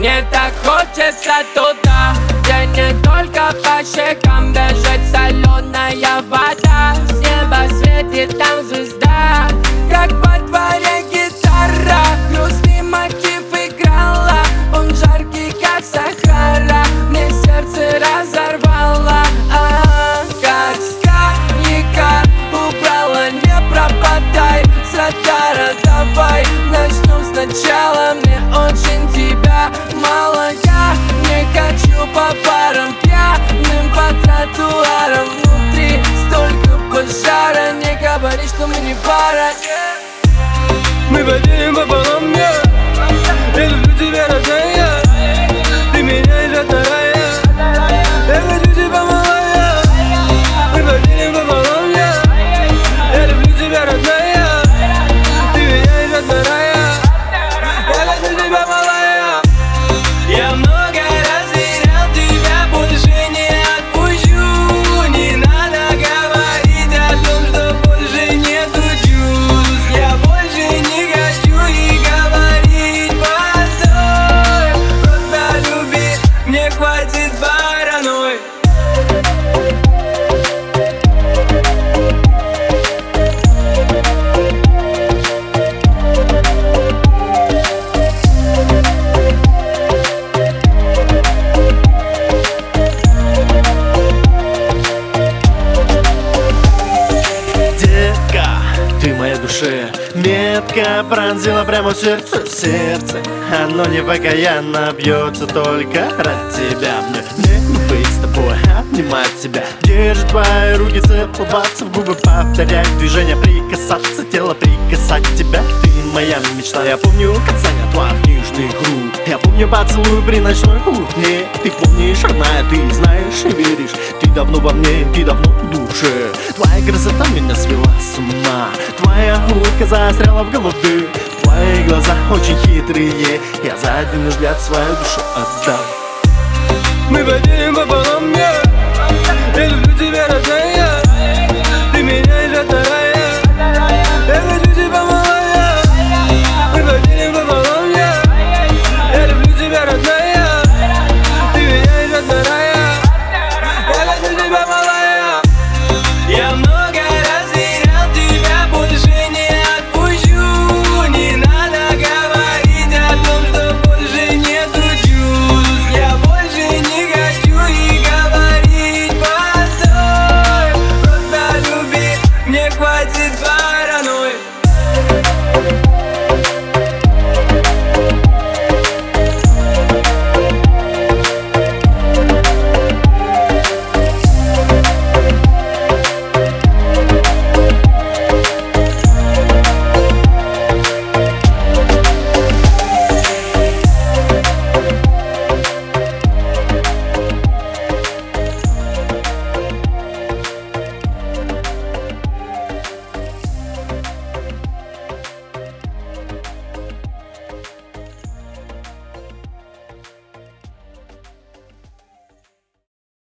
Мне так хочется туда, где не только по щекам бежит соленая вода. С неба светит там звезда, как во дворе гитара. Грустный мотив играла, он жаркий, как Сахара. Мне сердце разорвало, как сканика убрала. Не пропадай с радара, давай начнем сначала. Мне очень тебя мало, я не хочу по парам, пьяным по тротуарам. Внутри столько пожара, не говори, что мы не пара. Мы поделим пополам, я люблю тебя, родная. Ты меня и вторая. Я хочу тебя, малая. Мы поделим пополам, я люблю тебя, родная. Ты меня и вторая. Я хочу тебя, малая. Я много раз терял тебя, больше не отпущу. Не надо говорить о том, что больше нету чувств. Я больше не хочу и говорить постой. Просто люби, мне хватит паранойи. Ты моей душе метко пронзила прямо в сердце. Сердце, оно непокаянно бьется только ради тебя. Мне быть с тобой, обнимать тебя, держать твои руки, целоваться в губы, повторять движения, прикасаться, тело прикасать тебя. Ты моя мечта, я помню касание твоих нежных рук. Я помню поцелуй при ночной кухне. Ты помнишь, родная, ты знаешь и веришь. Ты давно во мне, ты давно в душе. Твоя красота меня свела с ума. Твоя улыбка застряла в голове. Твои глаза очень хитрые. Я за один взгляд свою душу отдам. Мы поделим пополам, я люблю тебя, родная.